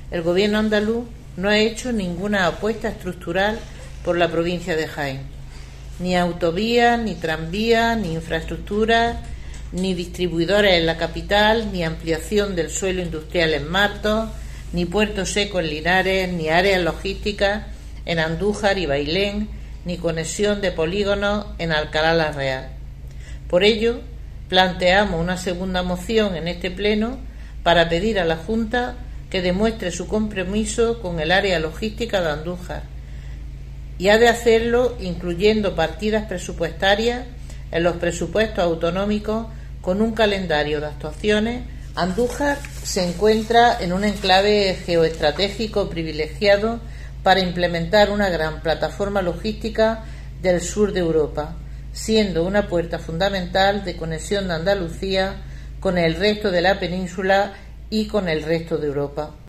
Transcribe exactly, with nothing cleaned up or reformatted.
el gobierno andaluz no ha hecho ninguna apuesta estructural por la provincia de Jaén. Ni autovías, ni tranvías, ni infraestructuras, ni distribuidores en la capital, ni ampliación del suelo industrial en Martos, ni puerto seco en Linares, ni áreas logísticas en Andújar y Bailén, ni conexión de polígonos en Alcalá la Real. Por ello, planteamos una segunda moción en este pleno para pedir a la Junta que demuestre su compromiso con el área logística de Andújar, y ha de hacerlo incluyendo partidas presupuestarias en los presupuestos autonómicos con un calendario de actuaciones. Andújar se encuentra en un enclave geoestratégico privilegiado para implementar una gran plataforma logística del sur de Europa, siendo una puerta fundamental de conexión de Andalucía con el resto de la península y con el resto de Europa.